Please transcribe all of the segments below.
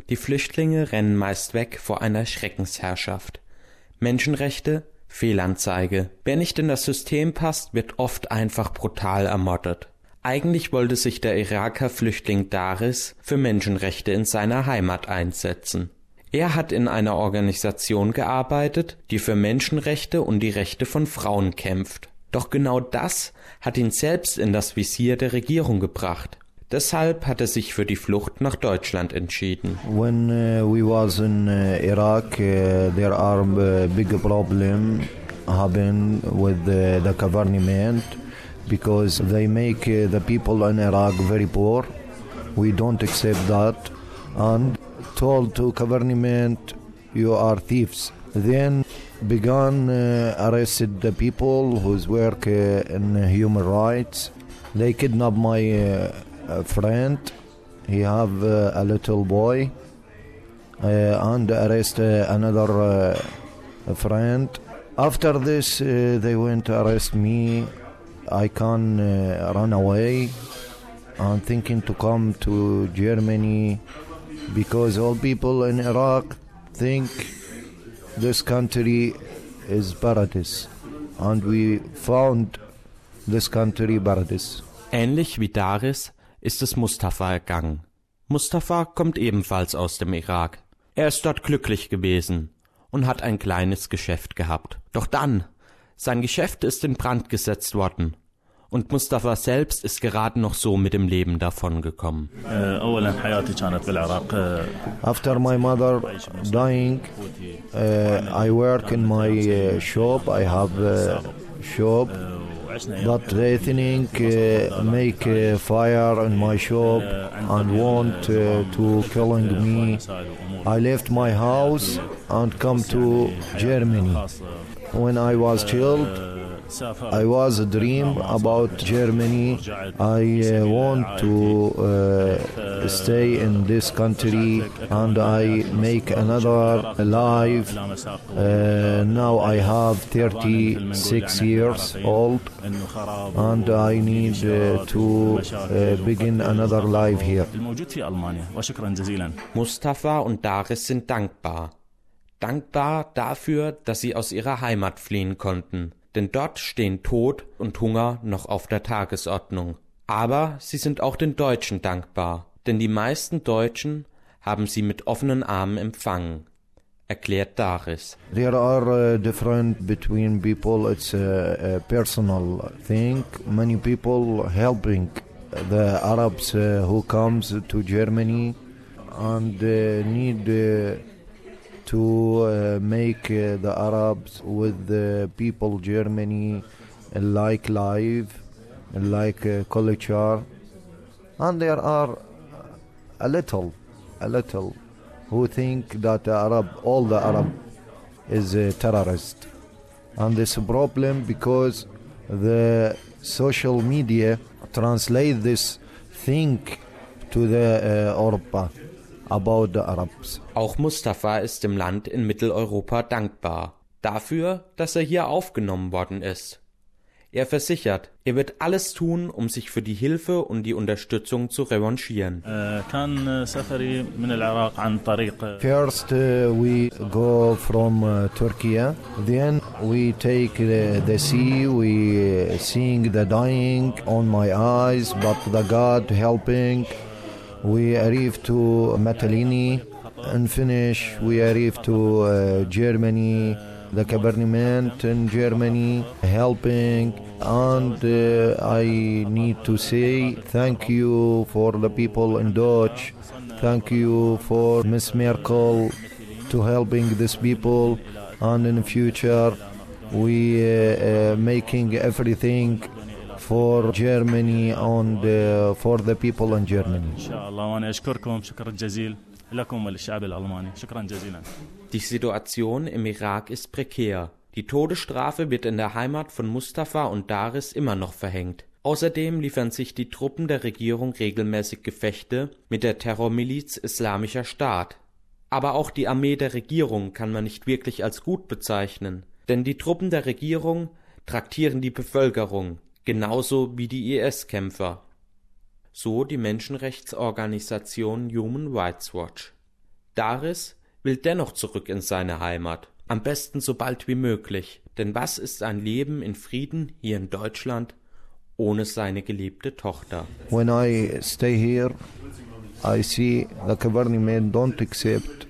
Die Flüchtlinge rennen meist weg vor einer Schreckensherrschaft. Menschenrechte? Fehlanzeige. Wer nicht in das System passt, wird oft einfach brutal ermordet. Eigentlich wollte sich der Iraker Flüchtling Daris für Menschenrechte in seiner Heimat einsetzen. Er hat in einer Organisation gearbeitet, die für Menschenrechte und die Rechte von Frauen kämpft. Doch genau das hat ihn selbst in das Visier der Regierung gebracht. Deshalb hat er sich für die Flucht nach Deutschland entschieden. When we was in Iraq, there are big problem happen with the government because they make the people in Iraq very poor. We don't accept that and told to government you are thieves. Then began arrested the people who's work in human rights. They kidnapped my friend. He have a little boy and arrest another friend. After this, they went to arrest me. I can run away. I'm thinking to come to Germany because all people in Iraq think this country is paradise, and we found this country paradise. Ähnlich wie Daris ist es Mustafa ergangen. Mustafa kommt ebenfalls aus dem Irak. Er ist dort glücklich gewesen und hat ein kleines Geschäft gehabt. Doch dann, sein Geschäft ist in Brand gesetzt worden und Mustafa selbst ist gerade noch so mit dem Leben davongekommen. After my mother dying, I work in my shop. I have a shop. But they think make fire in my shop and want to killing me. I left my house and come to Germany. When I was child, I was a dream about Germany. I want to stay in this country and I make another life. Now I have 36 years old and I need to begin another life here. Mustafa und Daris sind dankbar. Dankbar dafür, dass sie aus ihrer Heimat fliehen konnten. Denn dort stehen Tod und Hunger noch auf der Tagesordnung. Aber sie sind auch den Deutschen dankbar, denn die meisten Deutschen haben sie mit offenen Armen empfangen, erklärt Daris. There are different between people. It's a personal thing. Many people helping the Arabs who comes to Germany and need to make the Arabs with the people Germany like life, like culture, and there are a little who think that all the Arab is a terrorist, and this problem because the social media translate this thing to the Europa. About the Arabs. Auch Mustafa ist dem Land in Mitteleuropa dankbar, dafür, dass er hier aufgenommen worden ist. Er versichert, er wird alles tun, um sich für die Hilfe und die Unterstützung zu revanchieren. First we go from Turkey, then we take the sea, we seeing the dying on my eyes, but the God helping. We arrive to Matalini and finish. We arrive to Germany, the government in Germany helping. And I need to say thank you for the people in Deutsch. Thank you for Miss Merkel to helping these people. And in the future, we making everything for Germany and for the people in Germany. Die Situation im Irak ist prekär. Die Todesstrafe wird in der Heimat von Mustafa und Daris immer noch verhängt. Außerdem liefern sich die Truppen der Regierung regelmäßig Gefechte mit der Terrormiliz Islamischer Staat. Aber auch die Armee der Regierung kann man nicht wirklich als gut bezeichnen, denn die Truppen der Regierung traktieren die Bevölkerung, genauso wie die IS-Kämpfer. So die Menschenrechtsorganisation Human Rights Watch. Daris will dennoch zurück in seine Heimat, am besten so bald wie möglich, denn was ist ein Leben in Frieden hier in Deutschland ohne seine geliebte Tochter? When I stay here, I see the government don't accept.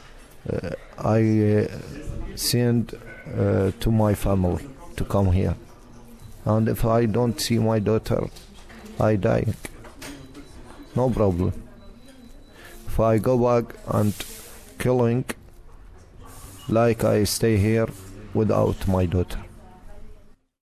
I send to my family to come here. And if I don't see my daughter, I die. No problem. If I go back and killing, like I stay here without my daughter.